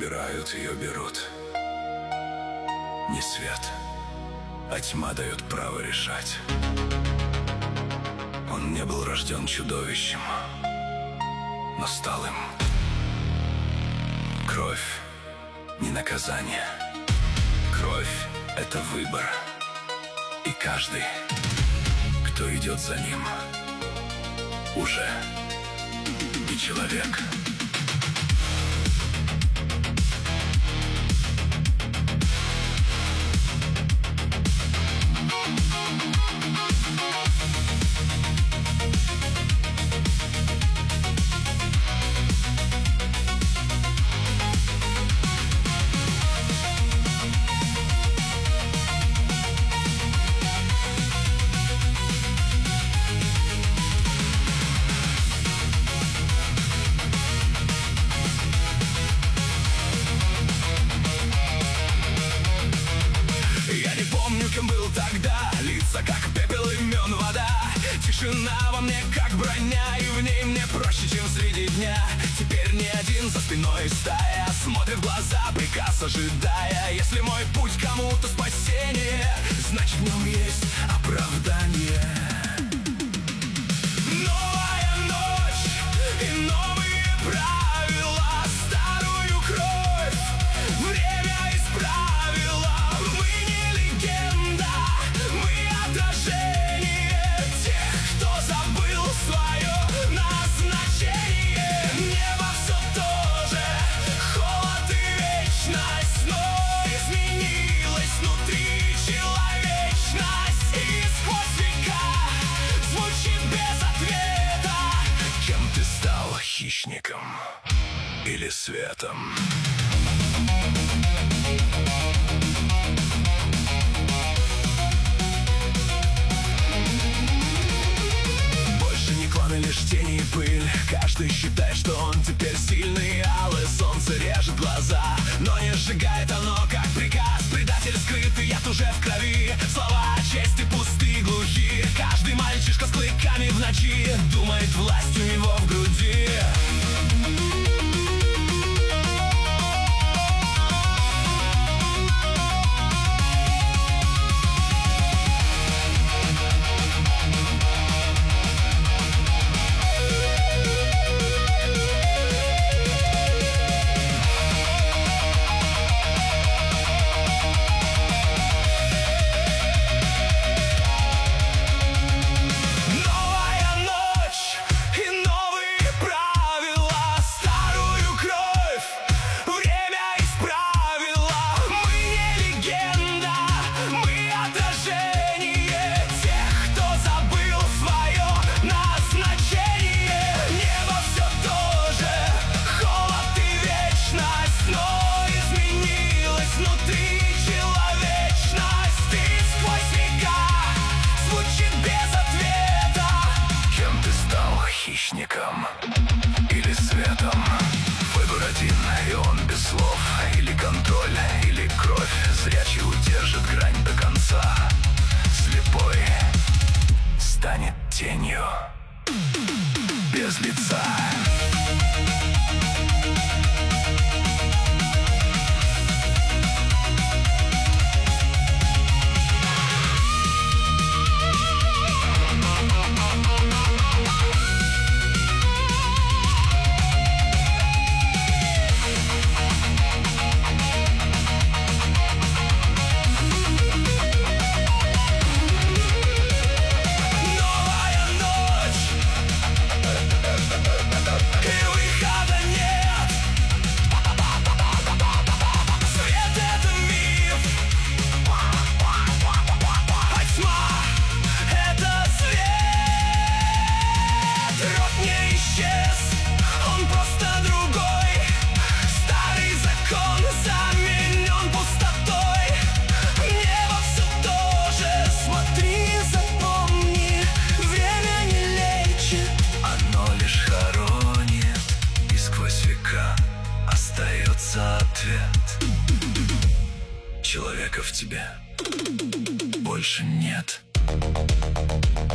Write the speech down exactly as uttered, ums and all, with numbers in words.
забирают, ее берут. Не свет, а тьма дает право решать. Он не был рожден чудовищем, но стал им. Кровь не наказание. Кровь — это выбор. И каждый, кто идет за ним, уже не человек. Кем был тогда, лица как пепел, имен вода. Тишина во мне как броня, и в ней мне проще, чем среди дня. Теперь не один, за спиной стая смотрит в глаза, приказ ожидая. Если мой путь кому-то спасение, значит в нем есть оправдание. Новая ночь и новые правила, старую кровь время исправило. Мы не легенда, мы отражение тех, кто забыл свое назначение. Небо все то же, холод и вечность, но изменилась внутри человечность. И сквозь века звучит без ответа: кем ты стал, хищником или светом? Лишь тени и пыль. Каждый считает, что он теперь сильный. Алое солнце режет глаза, но не сжигает оно, как приказ. Предатель скрытый, яд уже в крови. Слова чести пусты, глухи. Каждый мальчишка с клыками в ночи думает, власть у него в груди. Хищником или светом? Выбор один, и он без слов. Или контроль, или кровь. Зрячий удержит грань до конца. Слепой станет тенью без лица. Ответ: человека в тебе больше нет.